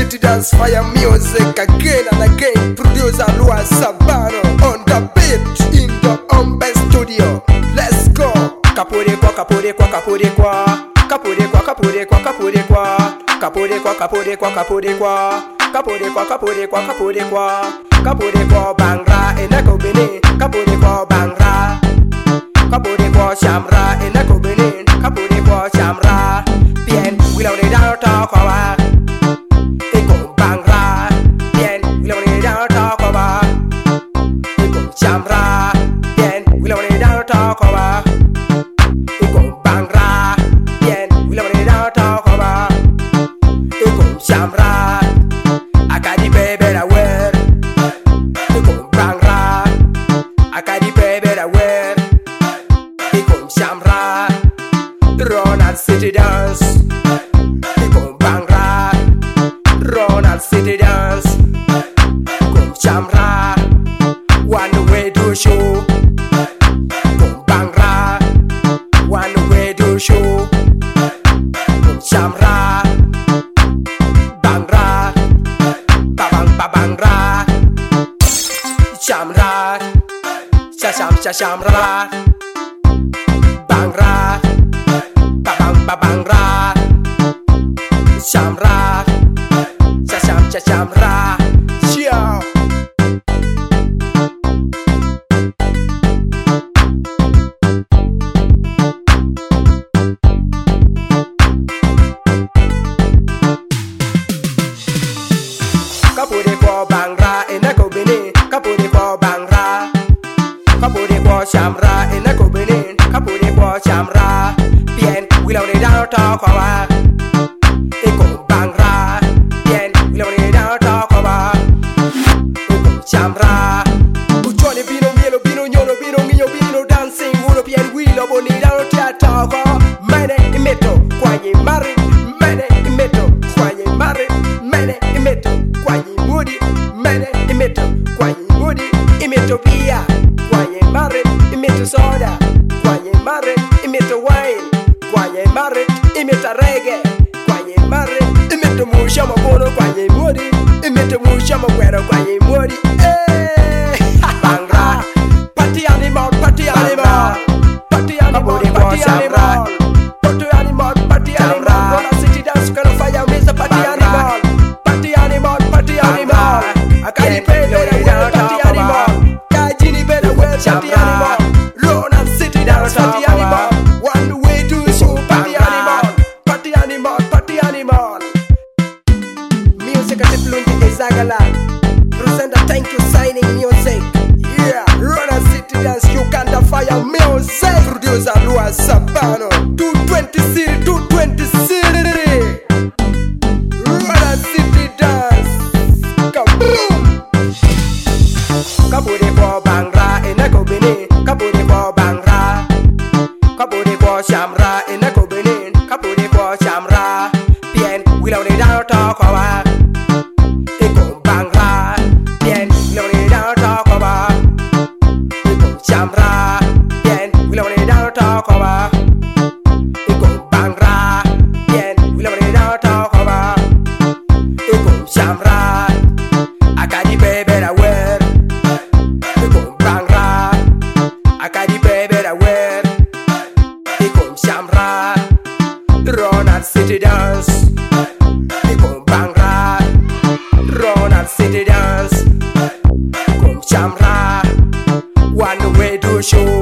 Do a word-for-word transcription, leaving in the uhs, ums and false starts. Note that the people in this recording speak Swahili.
City Dance Fire Music again and again. Producer Lua Sabano on the beat in the Ombe Studio. Let's go. Kapure kwa kapure kwa kapure kwa kapure kwa kapure kwa kapure kwa kapure kwa kapure kwa kapure kwa kapure kwa kapure kwa kapure kwa kapure kwa bangra enako bene kapure kwa bangra kapure kwa shamra enako bene kapure kwa shamra bien wila ne da ta kwa wa eko bangra bien wila ne da ta kwa wa eko shamra bien wila ne da ta kwa wa eko bangra bien wila ne da ta kwa wa eko shamra akadi bebe da wer eko bangra akadi bebe da wer eko shamra Ronald City Dance eko bangra Ronald City Dance eko shamra one way to show eko bangra one way to show eko shamra bangra babang babangra shamra shasham shashamra bangra babang babangra shamra shasham shashamra Ciao. Kapure kwa bangra enako bene kapure kwa bangra kapure kwa shamra enako bene kapure kwa shamra bien wila ne da ta kwa wa eko bangra bien wila ne da ta kwa wa eko shamra uchone bino mielo bino nyono bino minyo bino dancing uno bien wila boni da ta ta kwa mene imeto kwanye mari mene imeto kwanye mari mene imeto kwanye mudi mene imeto kwanye mudi imeto pia kwanye mari imeto soda kwanye mari imeto wine kwanye mari imeto reggae kwanye mari imeto musha mabono kwanye mudi imeto musha magwero kwanye mudi eh bangra party animal party animal party animal party animal party animal party animal Ronald City Dance kind of fire Mister Party animal party animal party animal akadi pele party animal kajini better well party animal Ronald City Dance party animal one way to show party animal party animal party animal music at Lundi Ezagala presenter thank you signing music yeah Ronald City Dance Uganda Fire Music producer Lua Sabano two twenty city two twenty city Ronald City Dance kaboom kapure kwa bangra enako bene kapure kwa bangra kapure kwa shamra enako bene kapure kwa shamra bien wila ne da ta kwa wa eko bangra bien wila ne da ta kwa wa eko shamra bien wila ne da ta kwa wa eko bangra bien wila ne da ta kwa wa eko shamra akadi bebe da wer eko bangra akadi bebe da wer eko shamra Ronald City Dance eko bangra Ronald City Dance eko shamra one way to show